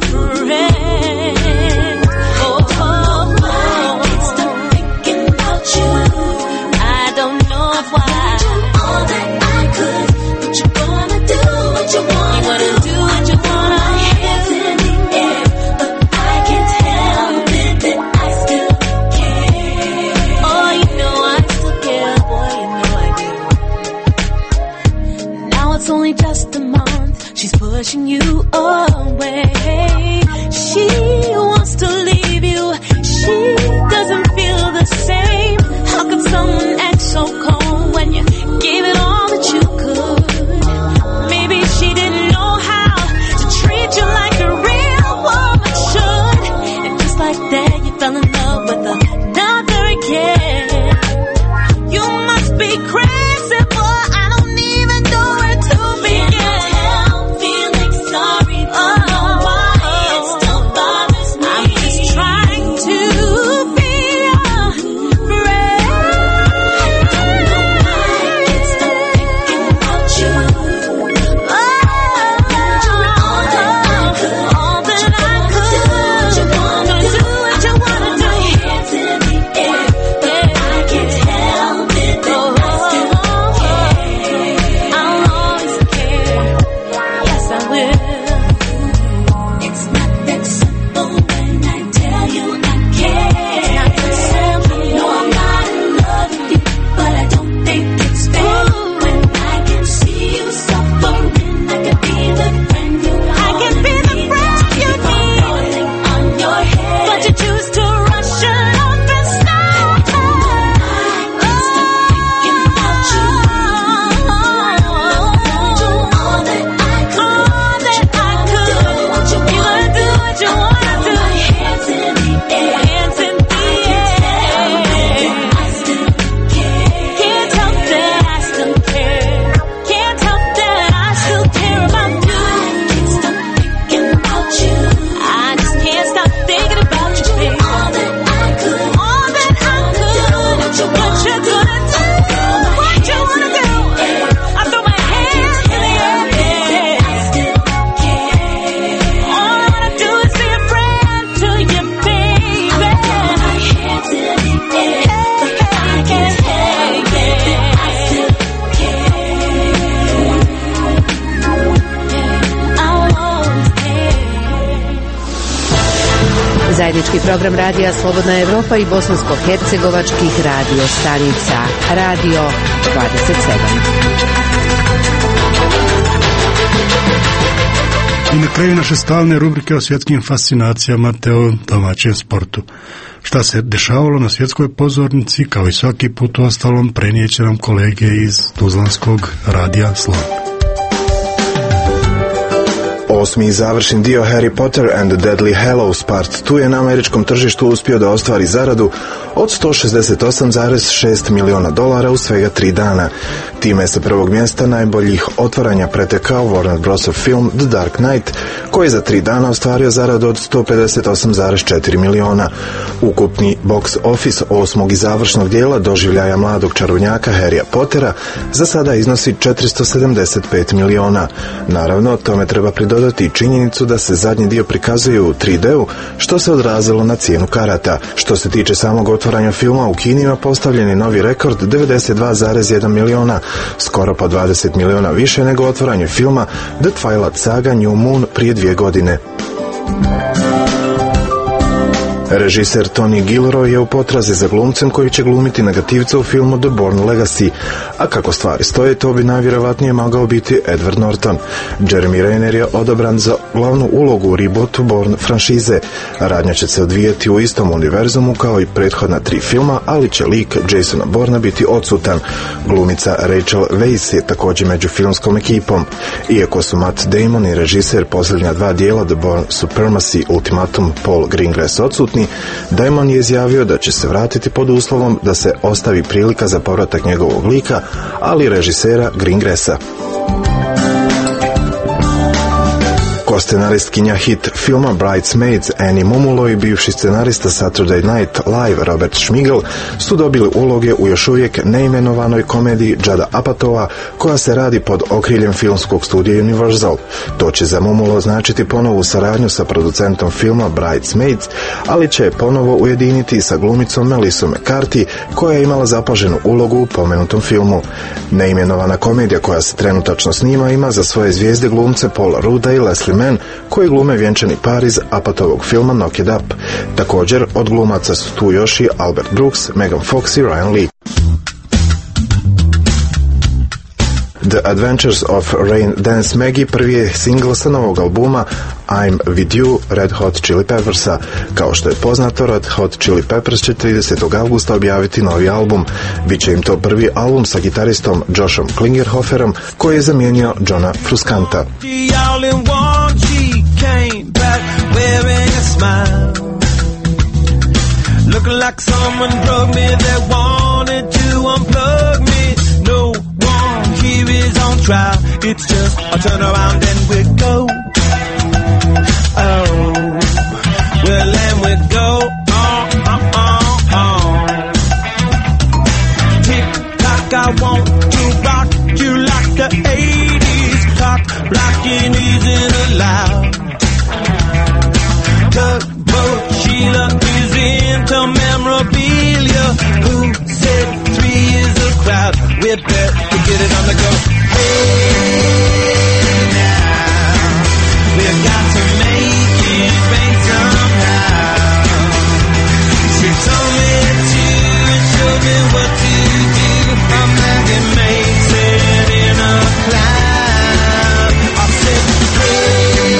friend. Oh, oh, why I can't stop thinking about you. I don't know why. I do all that I could, but you're gonna do what you wanna, you wanna do. do what you wanna. My hands in the air, but I can't help it that I still care. Oh, you know I still care, boy, you know I do. Now it's only just a month, she's pushing you away. She wants to leave you, she doesn't feel the same. How could someone act so cold when you gave it all that you could? Maybe she didn't know how to treat you like a real woman should. And just like that you fell in love with another again. You must be crazy, boy, I don't even know where to begin. Can't help feeling sorry, don't know why it still bothers me. I'm just trying to be a friend. I don't know Zajednički program radija Slobodna Evropa i bosansko-hercegovačkih radio stanica. Radio dvadeset sedam. I na kraju naše stalne rubrike o svjetskim fascinacijama te o domaćem sportu. Šta se dešavalo na svjetskoj pozornici, kao i svaki put u ostalom, prenijeće nam kolege iz Tuzlanskog radija Slon. Osmi i završni dio Harry Potter and the Deadly Hallows Part dva je na američkom tržištu uspio da ostvari zaradu od sto šezdeset osam zarez šest miliona dolara u svega tri dana. Time je sa prvog mjesta najboljih otvaranja pretekao Warner Bros. Film The Dark Knight, koji je za tri dana ostvario zaradu od sto pedeset osam zarez četiri miliona. Ukupni box office osmog i završnog dijela doživljaja mladog čarovnjaka Harrya Pottera za sada iznosi četiristo sedamdeset pet miliona. Naravno, tome treba pridodati i činjenicu da se zadnji dio prikazuje u tri D-u, što se odrazilo na cijenu karata. Što se tiče samog otvaranja filma u kinima, postavljen je novi rekord devedeset dva zarez jedan miliona, skoro pa dvadeset miliona više nego otvaranje filma The Twilight Saga New Moon prije dvije godine. Režiser Tony Gilroy je u potrazi za glumcem koji će glumiti negativca u filmu The Bourne Legacy, a kako stvari stoje, to bi najvjerovatnije mogao biti Edward Norton. Jeremy Renner je odabran za glavnu ulogu u rebootu Bourne franšize. Radnja će se odvijati u istom univerzumu kao i prethodna tri filma, ali će lik Jasona Bourna biti odsutan. Glumica Rachel Weisz je također među filmskom ekipom. Iako su Matt Damon i režiser posljednja dva dijela The Bourne Supremacy Ultimatum Paul Greengrass odsutni, Damon je izjavio da će se vratiti pod uslovom da se ostavi prilika za povratak njegovog lika, ali režisera Greengrassa. Scenaristkinja hit filma Bridesmaids Annie Mumulo i bivši scenarista Saturday Night Live Robert Smigel su dobili uloge u još uvijek neimenovanoj komediji Juda Apatova, koja se radi pod okriljem filmskog studija Universal. To će za Mumulo značiti ponovu saradnju sa producentom filma Bridesmaids, ali će je ponovo ujediniti sa glumicom Melissom McCarthy, koja je imala zapaženu ulogu u pomenutom filmu. Neimenovana komedija koja se trenutačno snima ima za svoje zvijezde glumce Paula Rudda i Leslie Mann, koji glume vjenčani par iz Apatovog filma Knock It Up. Također, od glumaca su tu još i Albert Brooks, Megan Fox i Ryan Lee. The Adventures of Rain Dance Maggie prvi je single sa novog albuma I'm With You Red Hot Chili Peppersa. Kao što je poznato, Red Hot Chili Peppers će tridesetog avgusta objaviti novi album. Biće im to prvi album sa gitaristom Joshom Klingerhoferom, koji je zamijenio Johna Fruscanta. Looking like someone drugged me that wanted to unplug me. No one here is on trial. It's just a turn around and we go. Oh, well, and we go on, on, on, on. Tick tock, I want to rock you like the eighties. Clock rocking isn't allowed. Tugboat Sheila is into memorabilia. Who said three is a crowd? We better get it on the go. Hey now, we've got to make it rain somehow. She told me to and showed me what to do. I'm like it makes it in a cloud. I said, hey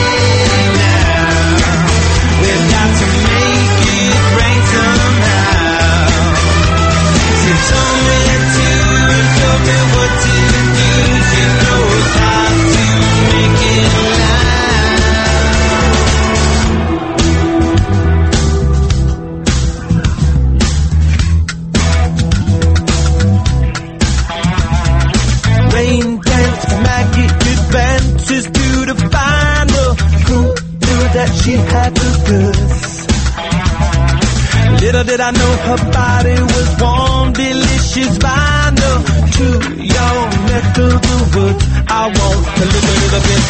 now, we've got to make it rain somehow. She told me to and showed me what to do. She knows how to make it loud. Rain dance, Maggie advances to the final. Who knew that she had the goods? Little did I know her body was warm, delicious vinyl. To your neck of the woods, I want to live a little bit.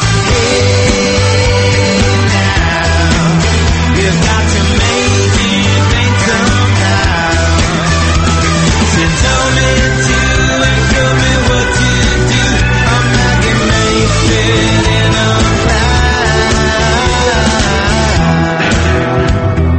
Hey now, we've got to make it rain somehow. She told me to and showed me what to do. I'm like it makes it in a cloud.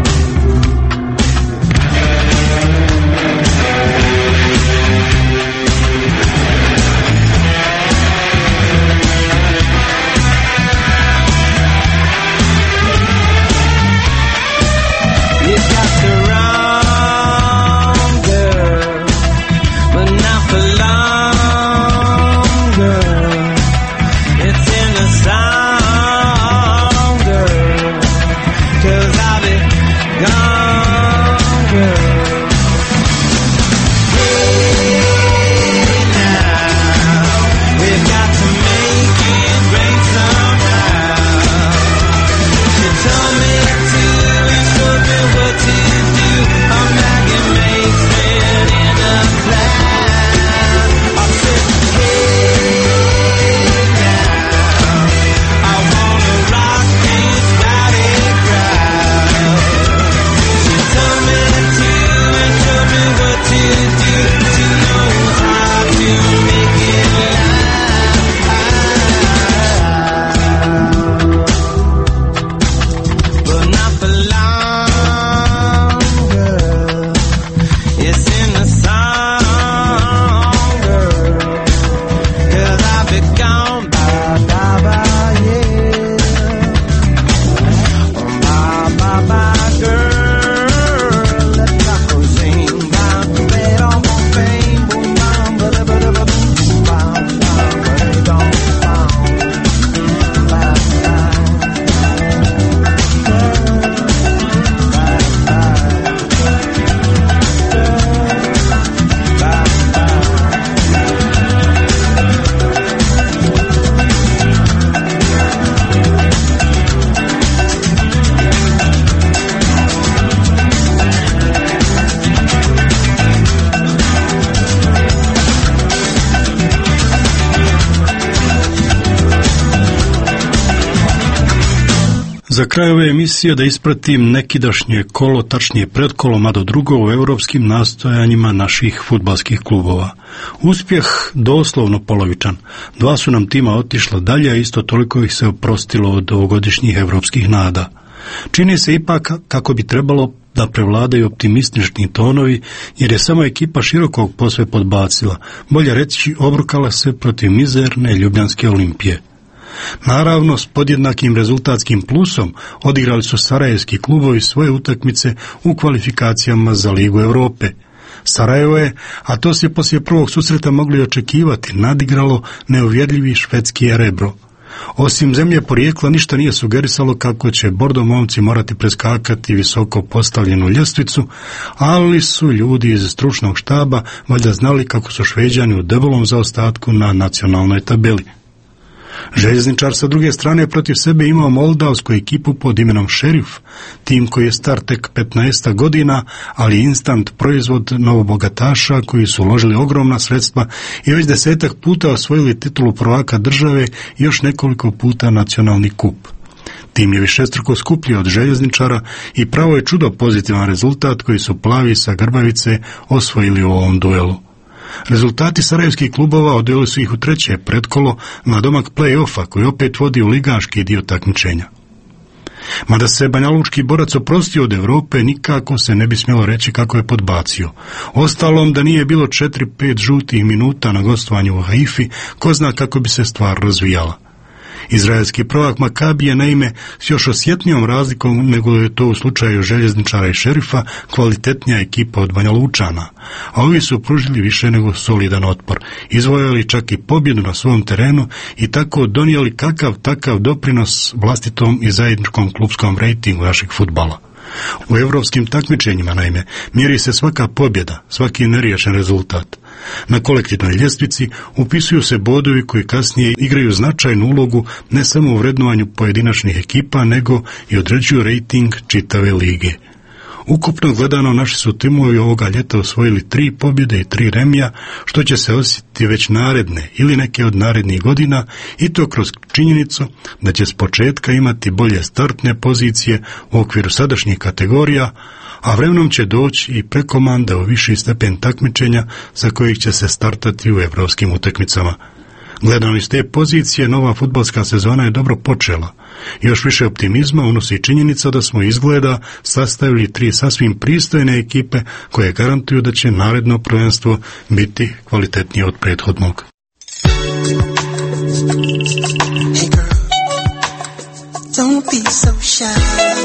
Za kraj ove emisije da ispratim nekidašnje kolo, tačnije predkolo, mada drugo u europskim nastojanjima naših fudbalskih klubova. Uspjeh doslovno polovičan. Dva su nam tima otišla dalje, a isto toliko ih se oprostilo od ovogodišnjih europskih nada. Čini se ipak kako bi trebalo da prevladaju optimistični tonovi, jer je samo ekipa Širokog posve podbacila, bolje reći obrukala se protiv mizerne Ljubljanske Olimpije. Naravno, s podjednakim rezultatskim plusom odigrali su sarajevski klubovi svoje utakmice u kvalifikacijama za Ligu Europe. Sarajevo je, a to se poslije prvog susreta mogli očekivati, nadigralo neuvjerljivi švedski Erebro. Osim zemlje porijekla ništa nije sugerisalo kako će Bordo momci morati preskakati visoko postavljenu ljestvicu, ali su ljudi iz stručnog štaba valjda znali kako su Šveđani u debelom zaostatku na nacionalnoj tabeli. Željezničar sa druge strane protiv sebe imao moldavsku ekipu pod imenom Šerif, tim koji je star tek petnaest godina, ali instant proizvod novobogataša koji su uložili ogromna sredstva i već desetak puta osvojili titulu prvaka države i još nekoliko puta nacionalni kup. Tim je višestruko skuplji od Željezničara i pravo je čudo pozitivan rezultat koji su plavi sa Grbavice osvojili u ovom duelu. Rezultati sarajevskih klubova odveli su ih u treće pretkolo na domak play-offa koji opet vodi u ligaški dio takmičenja. Mada se banjalučki borac oprostio od Europe, nikako se ne bi smjelo reći kako je podbacio. Ostalom, da nije bilo četiri pet žutih minuta na gostovanju u Haifi, ko zna kako bi se stvar razvijala. Izraelski prvak Makabi je naime s još osjetnijom razlikom nego je to u slučaju Željezničara i Šerifa kvalitetnija ekipa od Banja Lučana, a ovi su pružili više nego solidan otpor, izvojali čak i pobjedu na svom terenu i tako donijeli kakav takav doprinos vlastitom i zajedničkom klubskom rejtingu našeg fudbala. U europskim takmičenjima, naime, mjeri se svaka pobjeda, svaki neriješen rezultat. Na kolektivnoj ljestvici upisuju se bodovi koji kasnije igraju značajnu ulogu ne samo u vrednovanju pojedinačnih ekipa, nego i određuju rejting čitave lige. Ukupno gledano, naši su timovi ovoga ljeta osvojili tri pobjede i tri remija, što će se osjetiti već naredne ili neke od narednih godina, i to kroz činjenicu da će s početka imati bolje startne pozicije u okviru sadašnjih kategorija, a vremenom će doći i prekomanda u viši stepen takmičenja za kojih će se startati u evropskim utakmicama. Gledano iz te pozicije, nova fudbalska sezona je dobro počela. Još više optimizma unosi činjenica da smo izgleda sastavili tri sasvim pristojne ekipe koje garantuju da će naredno prvenstvo biti kvalitetnije od prethodnog. Hey girl, don't be so shy.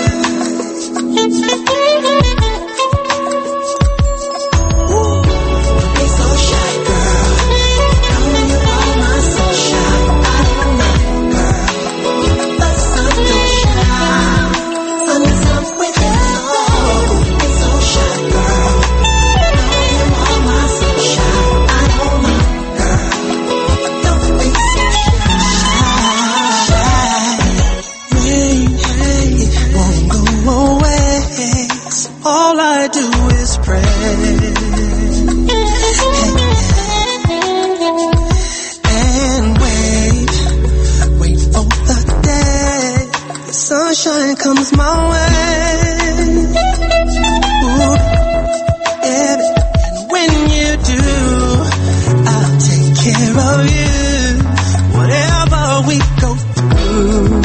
All I do is pray and wait, wait for the day the sunshine comes my way. Ooh, yeah, and when you do, I'll take care of you, whatever we go through.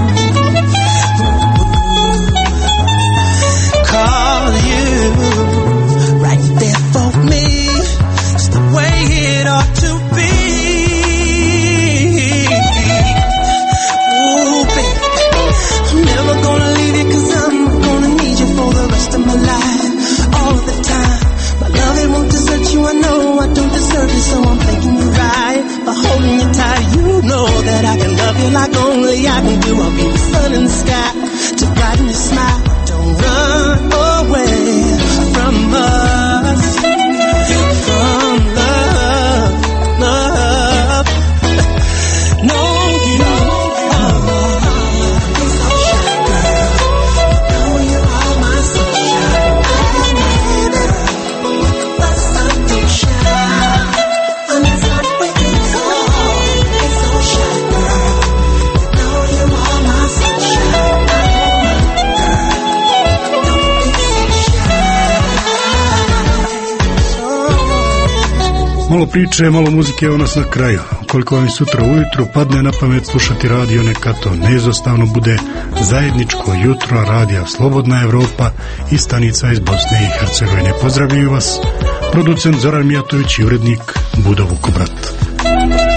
Call you right there for me. It's the way it ought to be. Ooh, baby, I'm never gonna leave you, cause I'm gonna need you for the rest of my life. All of the time, my love, it won't desert you. I know I don't deserve it, so I'm thinking you right. By holding you tight, you know that I can love you like only I can do. I'll be the sun in the sky to brighten your smile. Don't run away from us, from love, love. No, you are my sunshine, girl. You know you are my sunshine. I need it. The sun don't shine unless I'm with you. It's so shine, girl. You know you are my sunshine. Malo priče, malo muzike, evo nas na kraju. Koliko vam sutra ujutro padne na pamet slušati radio, neka to neizostavno bude zajedničko jutro radija Slobodna Evropa i stanica iz Bosne i Hercegovine. Pozdravljaju vas producent Zoran Mijatović i urednik Budo Vukobrat.